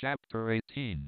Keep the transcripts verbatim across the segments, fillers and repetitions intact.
Chapter eighteen.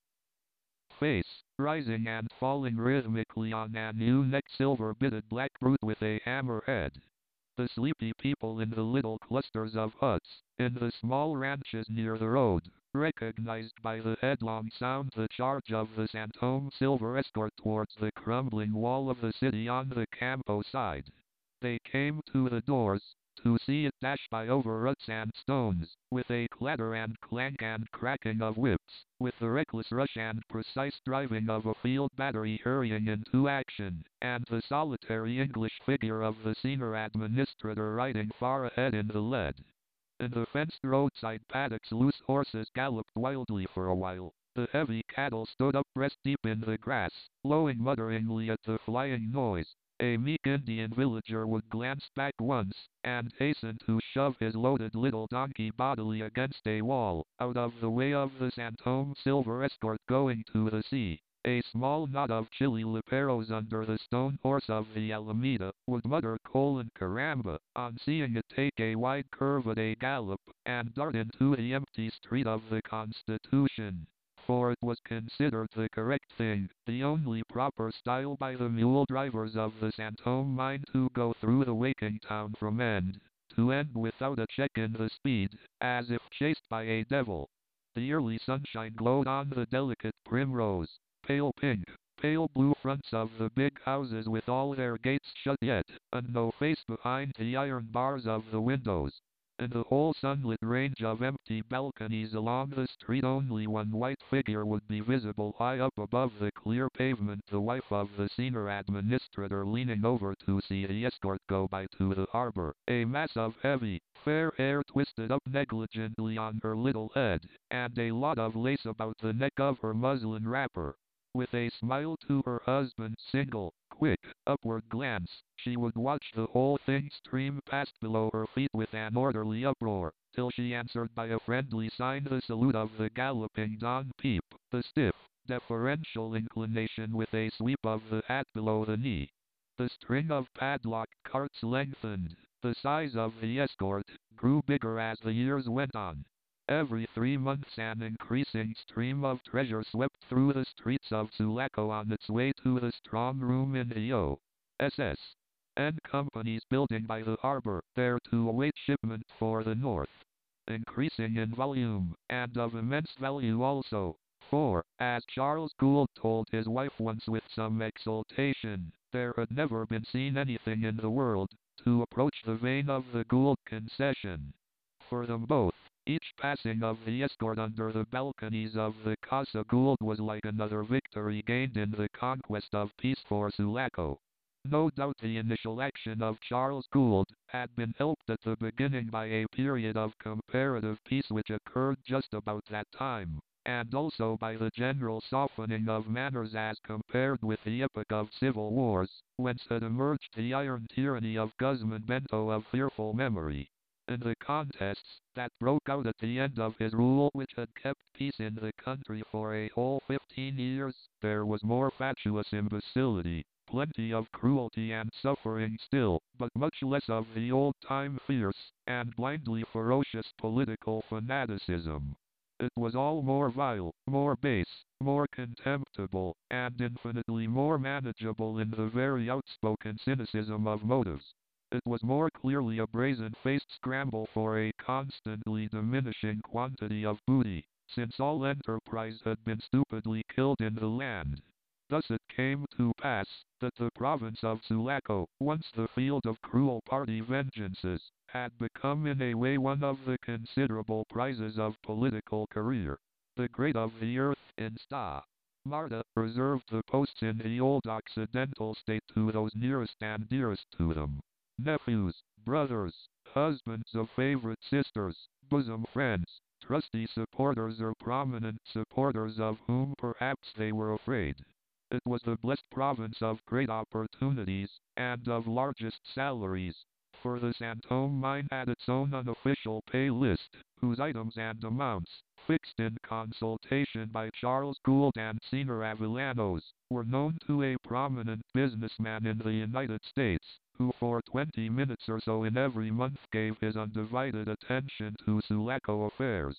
Face, rising and falling rhythmically on an ewe-necked silver-bitted black brute with a hammerhead. The sleepy people in the little clusters of huts, in the small ranches near the road, recognized by the headlong sound the charge of the Santome Silver escort towards the crumbling wall of the city on the Campo side. They came to the doors, to see it dash by over ruts and stones, with a clatter and clank and cracking of whips, with the reckless rush and precise driving of a field battery hurrying into action, and the solitary English figure of the senior administrator riding far ahead in the lead. In the fenced roadside paddocks loose horses galloped wildly for a while. The heavy cattle stood up breast-deep in the grass, lowing mutteringly at the flying noise. A meek Indian villager would glance back once, and hasten to shove his loaded little donkey bodily against a wall, out of the way of the Santome Silver escort going to the sea. A small knot of chilly leperos under the stone horse of the Alameda would mutter colon caramba on seeing it take a wide curve at a gallop, and dart into the empty street of the Constitution. For it was considered the correct thing, the only proper style by the mule drivers of the Santome mine to go through the waking town from end to end without a check in the speed, as if chased by a devil. The early sunshine glowed on the delicate primrose, pale pink, pale blue fronts of the big houses with all their gates shut yet, and no face behind the iron bars of the windows. In the whole sunlit range of empty balconies along the street only one white figure would be visible high up above the clear pavement, the wife of the senior administrator leaning over to see the escort go by to the harbor, a mass of heavy, fair hair twisted up negligently on her little head, and a lot of lace about the neck of her muslin wrapper. With a smile to her husband's single, quick, upward glance, she would watch the whole thing stream past below her feet with an orderly uproar, till she answered by a friendly sign the salute of the galloping Don Peep, the stiff, deferential inclination with a sweep of the hat below the knee. The string of padlocked carts lengthened. The size of the escort grew bigger as the years went on. Every three months an increasing stream of treasure swept through the streets of Sulaco on its way to the strong room in the O. S S. N companies building by the harbor, there to await shipment for the north. Increasing in volume, and of immense value also, for, as Charles Gould told his wife once with some exultation, there had never been seen anything in the world to approach the vein of the Gould concession. For them both, each passing of the escort under the balconies of the Casa Gould was like another victory gained in the conquest of peace for Sulaco. No doubt the initial action of Charles Gould had been helped at the beginning by a period of comparative peace which occurred just about that time, and also by the general softening of manners as compared with the epoch of civil wars, whence had emerged the iron tyranny of Guzman Bento of fearful memory. In the contests that broke out at the end of his rule, which had kept peace in the country for a whole fifteen years, there was more fatuous imbecility, plenty of cruelty and suffering still, but much less of the old-time fierce and blindly ferocious political fanaticism. It was all more vile, more base, more contemptible, and infinitely more manageable in the very outspoken cynicism of motives. It was more clearly a brazen-faced scramble for a constantly diminishing quantity of booty, since all enterprise had been stupidly killed in the land. Thus it came to pass that the province of Sulaco, once the field of cruel party vengeances, had become in a way one of the considerable prizes of political career. The great of the earth in Sta. Marta reserved the posts in the old Occidental state to those nearest and dearest to them. Nephews, brothers, husbands of favorite sisters, bosom friends, trusty supporters or prominent supporters of whom perhaps they were afraid. It was the blessed province of great opportunities, and of largest salaries, for the Santome mine had its own unofficial pay list, whose items and amounts, fixed in consultation by Charles Gould and Senior Avellanos, were known to a prominent businessman in the United States, who for twenty minutes or so in every month gave his undivided attention to Sulaco affairs.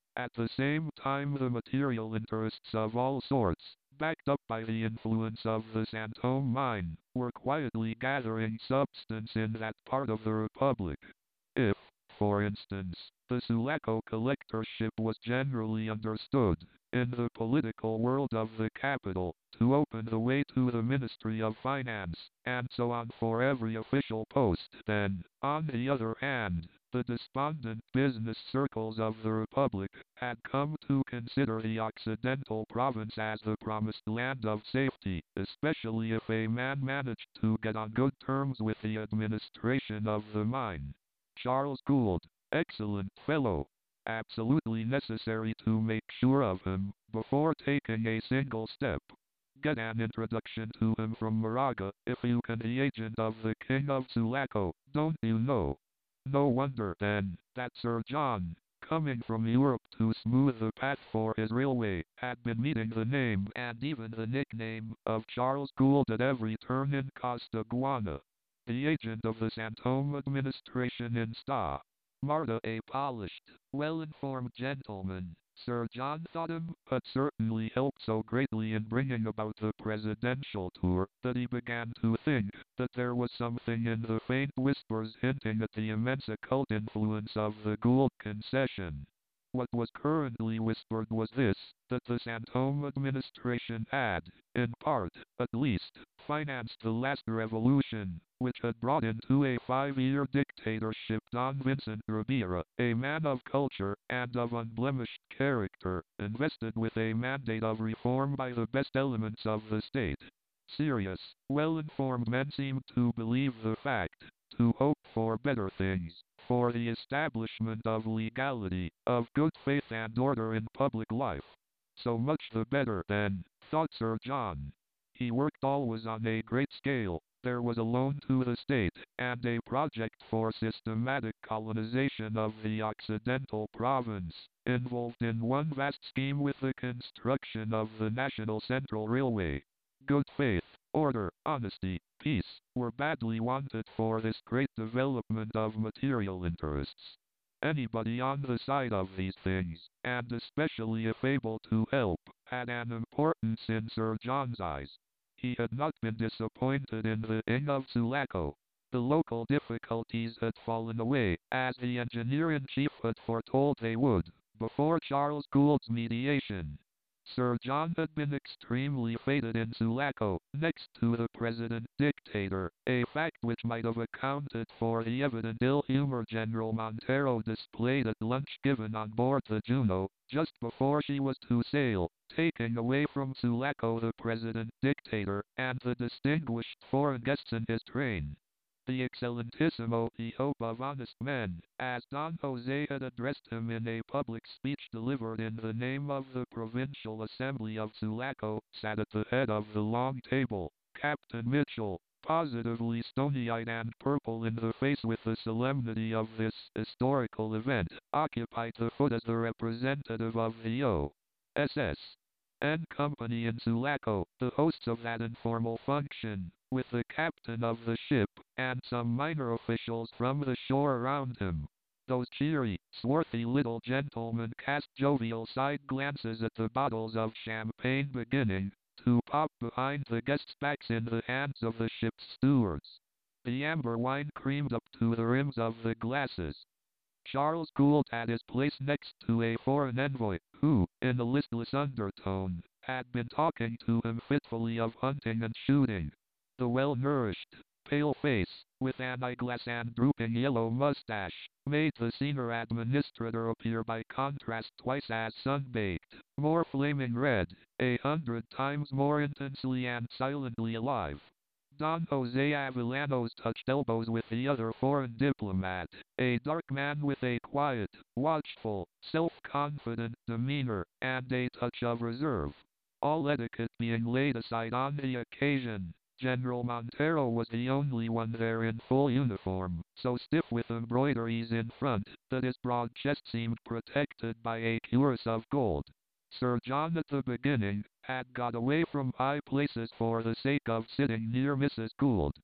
At the same time, the material interests of all sorts, backed up by the influence of the Santome mine, were quietly gathering substance in that part of the Republic. If, for instance, the Sulaco collectorship was generally understood, in the political world of the capital, to open the way to the Ministry of Finance, and so on for every official post, then, on the other hand, the despondent business circles of the Republic had come to consider the Occidental province as the promised land of safety, especially if a man managed to get on good terms with the administration of the mine. Charles Gould, excellent fellow. Absolutely necessary to make sure of him before taking a single step. Get an introduction to him from Moraga, if you can, the agent of the King of Sulaco, don't you know? No wonder, then, that Sir John, coming from Europe to smooth the path for his railway, had been meeting the name and even the nickname of Charles Gould at every turn in Costaguana. The agent of the Santome administration in Sta. Marta, a polished, well-informed gentleman, Sir John thought him, had certainly helped so greatly in bringing about the presidential tour, that he began to think that there was something in the faint whispers hinting at the immense occult influence of the Gould concession. What was currently whispered was this, that the Santome administration had, in part, at least, financed the last revolution, which had brought into a five-year dictatorship Don Vincent Rivera, a man of culture and of unblemished character, invested with a mandate of reform by the best elements of the state. Serious, well-informed men seemed to believe the fact, to hope for better things, for the establishment of legality, of good faith and order in public life. So much the better, then, thought Sir John. He worked always on a great scale. There was a loan to the state, and a project for systematic colonization of the Occidental province, involved in one vast scheme with the construction of the National Central Railway. Good faith, order, honesty, peace, were badly wanted for this great development of material interests. Anybody on the side of these things, and especially if able to help, had an importance in Sir John's eyes. He had not been disappointed in the King of Sulaco. The local difficulties had fallen away, as the engineer-in-chief had foretold they would, before Charles Gould's mediation. Sir John had been extremely feted in Sulaco, next to the president-dictator, a fact which might have accounted for the evident ill humor General Montero displayed at lunch given on board the Juno, just before she was to sail, taking away from Sulaco the president-dictator and the distinguished foreign guests in his train. The Excellentissimo, the hope of honest men, as Don Jose had addressed him in a public speech delivered in the name of the Provincial Assembly of Sulaco, sat at the head of the long table. Captain Mitchell, positively stony-eyed and purple in the face with the solemnity of this historical event, occupied the foot as the representative of the O. S S. N Company in Sulaco, the hosts of that informal function, with the captain of the ship, and some minor officials from the shore around him. Those cheery, swarthy little gentlemen cast jovial side glances at the bottles of champagne beginning to pop behind the guests' backs in the hands of the ship's stewards. The amber wine creamed up to the rims of the glasses. Charles Gould had his place next to a foreign envoy, who, in a listless undertone, had been talking to him fitfully of hunting and shooting. The well-nourished, pale face, with an eyeglass and drooping yellow mustache, made the senior administrator appear by contrast twice as sun-baked, more flaming red, a hundred times more intensely and silently alive. Don Jose Avellanos touched elbows with the other foreign diplomat, a dark man with a quiet, watchful, self-confident demeanor, and a touch of reserve. All etiquette being laid aside on the occasion, General Montero was the only one there in full uniform, so stiff with embroideries in front, that his broad chest seemed protected by a cuirass of gold. Sir John at the beginning had got away from high places for the sake of sitting near Missus Gould.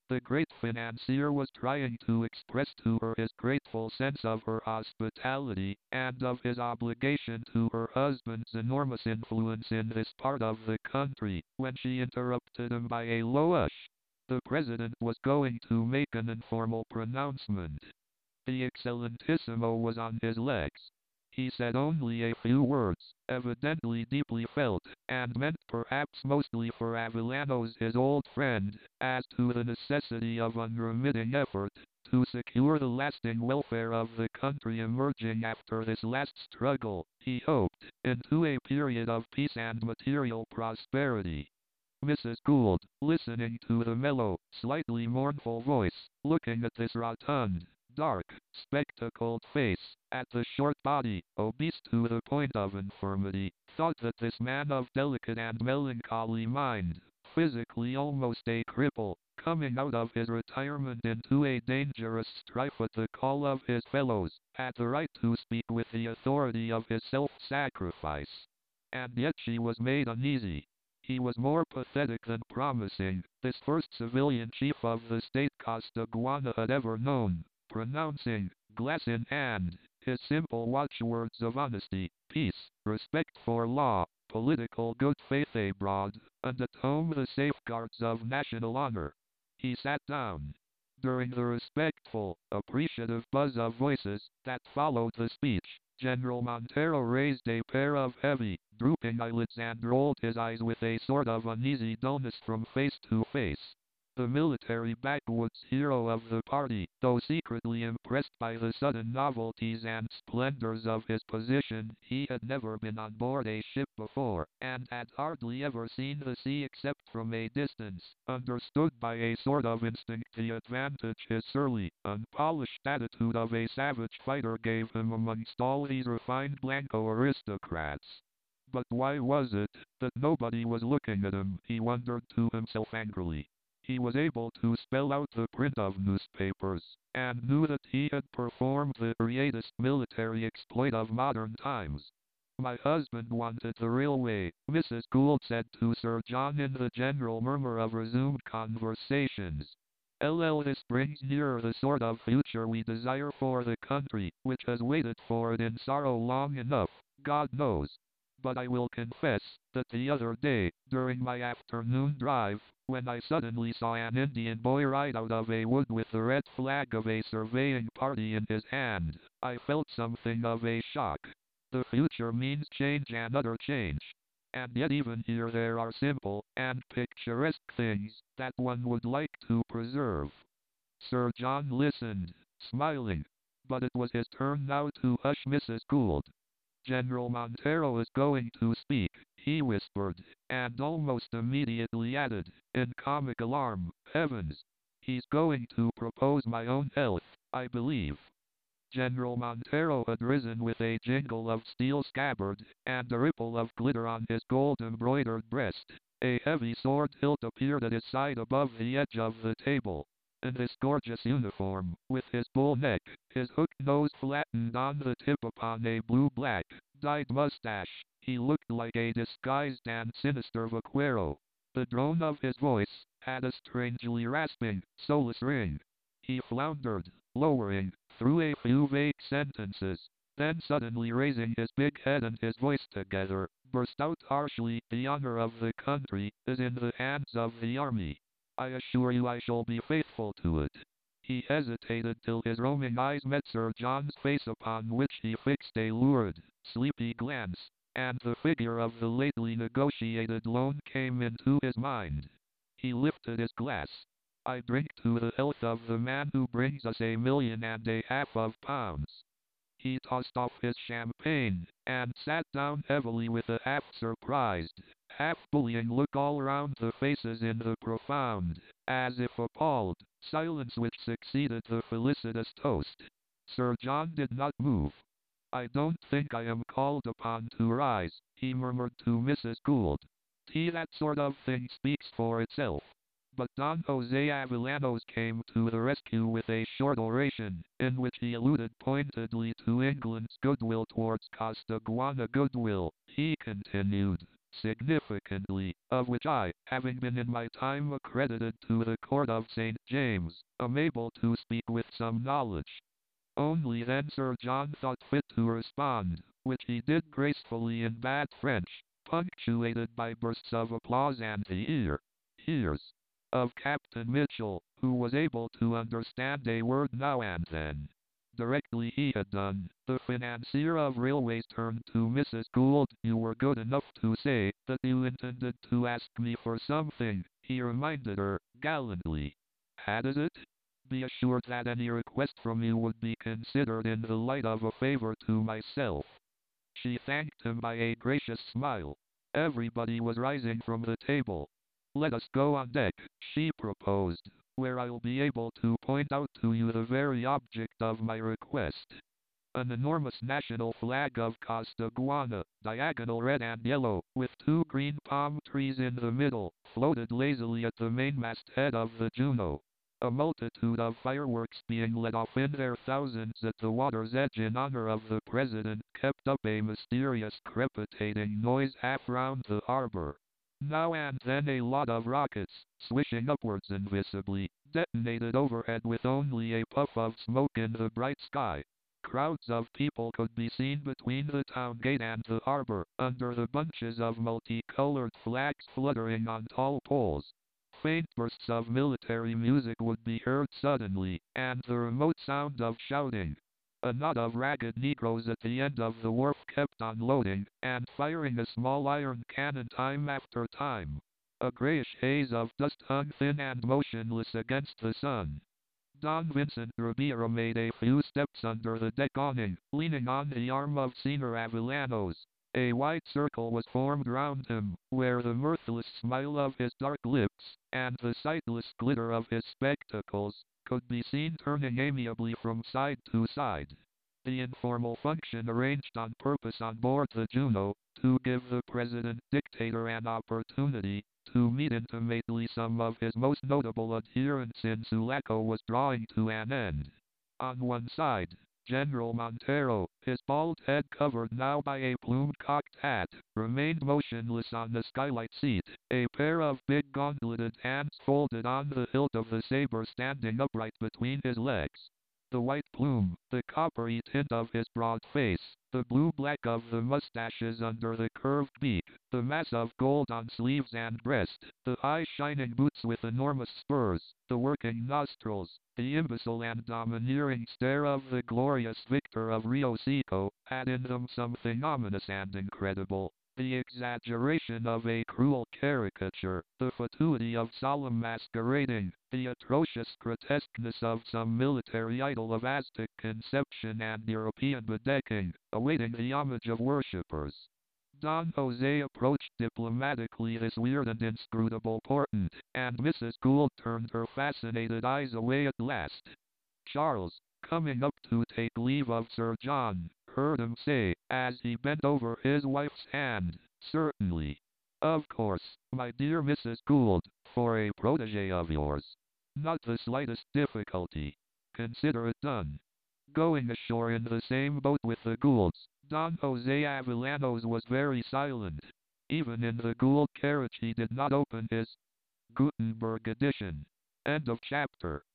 The great financier was trying to express to her his grateful sense of her hospitality, and of his obligation to her husband's enormous influence in this part of the country, when she interrupted him by a low hush. The president was going to make an informal pronouncement. The Excellentissimo was on his legs. He said only a few words, evidently deeply felt, and meant perhaps mostly for Avellano's his old friend, as to the necessity of unremitting effort to secure the lasting welfare of the country emerging after this last struggle, he hoped, into a period of peace and material prosperity. Missus Gould, listening to the mellow, slightly mournful voice, looking at this rotund, dark, spectacled face, at the short body, obese to the point of infirmity, thought that this man of delicate and melancholy mind, physically almost a cripple, coming out of his retirement into a dangerous strife at the call of his fellows, had the right to speak with the authority of his self-sacrifice. And yet she was made uneasy. He was more pathetic than promising, this first civilian chief of the state Costaguana had ever known, pronouncing, glass in hand, his simple watchwords of honesty, peace, respect for law, political good faith abroad, and at home the safeguards of national honor. He sat down. During the respectful, appreciative buzz of voices that followed the speech, General Montero raised a pair of heavy, drooping eyelids and rolled his eyes with a sort of uneasy dullness from face to face. The military backwoods hero of the party, though secretly impressed by the sudden novelties and splendors of his position, he had never been on board a ship before, and had hardly ever seen the sea except from a distance, understood by a sort of instinct the advantage his surly, unpolished attitude of a savage fighter gave him amongst all these refined Blanco aristocrats. But why was it that nobody was looking at him, he wondered to himself angrily. He was able to spell out the print of newspapers, and knew that he had performed the greatest military exploit of modern times. My husband wanted the railway, Missus Gould said to Sir John in the general murmur of resumed conversations. L L This brings nearer the sort of future we desire for the country, which has waited for it in sorrow long enough, God knows. But I will confess that the other day, during my afternoon drive, when I suddenly saw an Indian boy ride out of a wood with the red flag of a surveying party in his hand, I felt something of a shock. The future means change and utter change. And yet even here there are simple and picturesque things that one would like to preserve. Sir John listened, smiling. But it was his turn now to hush Missus Gould. General Montero is going to speak, he whispered, and almost immediately added, in comic alarm, heavens! He's going to propose my own health, I believe. General Montero had risen with a jingle of steel scabbard, and a ripple of glitter on his gold-embroidered breast. A heavy sword hilt appeared at his side above the edge of the table. In this gorgeous uniform, with his bull neck, his hooked nose flattened on the tip upon a blue-black, dyed mustache, he looked like a disguised and sinister vaquero. The drone of his voice had a strangely rasping, soulless ring. He floundered, lowering, through a few vague sentences, then suddenly raising his big head and his voice together, burst out harshly, the honor of the country is in the hands of the army. I assure you I shall be faithful to it. He hesitated till his roaming eyes met Sir John's face upon which he fixed a lurid, sleepy glance, and the figure of the lately negotiated loan came into his mind. He lifted his glass. I drink to the health of the man who brings us a million and a half of pounds. He tossed off his champagne, and sat down heavily with a half-surprised, half-bullying look all round the faces in the profound, as if appalled, silence which succeeded the felicitous toast. Sir John did not move. I don't think I am called upon to rise, he murmured to Missus Gould. Tea, that sort of thing speaks for itself. But Don Jose Avellanos came to the rescue with a short oration, in which he alluded pointedly to England's goodwill towards Costaguana. Goodwill, he continued, significantly, of which I, having been in my time accredited to the court of Saint James, am able to speak with some knowledge. Only then Sir John thought fit to respond, which he did gracefully in bad French, punctuated by bursts of applause and the ear, ears, of Captain Mitchell, who was able to understand a word now and then. Directly he had done, the financier of railways turned to Missus Gould. "You were good enough to say that you intended to ask me for something," he reminded her, gallantly. "Hadn't it? Be assured that any request from you would be considered in the light of a favor to myself." She thanked him by a gracious smile. Everybody was rising from the table. "Let us go on deck," she proposed, "where I'll be able to point out to you the very object of my request." An enormous national flag of Costaguana, diagonal red and yellow, with two green palm trees in the middle, floated lazily at the mainmast head of the Juno. A multitude of fireworks being let off in their thousands at the water's edge in honor of the president kept up a mysterious crepitating noise half round the harbor. Now and then a lot of rockets, swishing upwards invisibly, detonated overhead with only a puff of smoke in the bright sky. Crowds of people could be seen between the town gate and the harbor, under the bunches of multicolored flags fluttering on tall poles. Faint bursts of military music would be heard suddenly, and the remote sound of shouting. A knot of ragged negroes at the end of the wharf kept on loading and firing a small iron cannon time after time. A grayish haze of dust hung thin and motionless against the sun. Don Vincent Ribiera made a few steps under the deck awning, leaning on the arm of Senor Avellanos. A wide circle was formed round him, where the mirthless smile of his dark lips, and the sightless glitter of his spectacles, could be seen turning amiably from side to side. The informal function arranged on purpose on board the Juno, to give the President-Dictator an opportunity to meet intimately some of his most notable adherents in Sulaco, was drawing to an end. On one side, General Montero, his bald head covered now by a plumed cocked hat, remained motionless on the skylight seat, a pair of big gauntleted hands folded on the hilt of the saber standing upright between his legs. The white plume, the coppery tint of his broad face, the blue-black of the mustaches under the curved beak, the mass of gold on sleeves and breast, the high shining boots with enormous spurs, the working nostrils, the imbecile and domineering stare of the glorious victor of Rio Seco, had in them something ominous and incredible. The exaggeration of a cruel caricature, the fatuity of solemn masquerading, the atrocious grotesqueness of some military idol of Aztec conception and European bedecking, awaiting the homage of worshippers. Don Jose approached diplomatically this weird and inscrutable portent, and Missus Gould turned her fascinated eyes away at last. Charles, coming up to take leave of Sir John, heard him say, as he bent over his wife's hand, "Certainly. Of course, my dear Missus Gould, for a protege of yours. Not the slightest difficulty. Consider it done." Going ashore in the same boat with the Goulds, Don Jose Avellanos was very silent. Even in the Gould carriage he did not open his Gutenberg edition. End of chapter.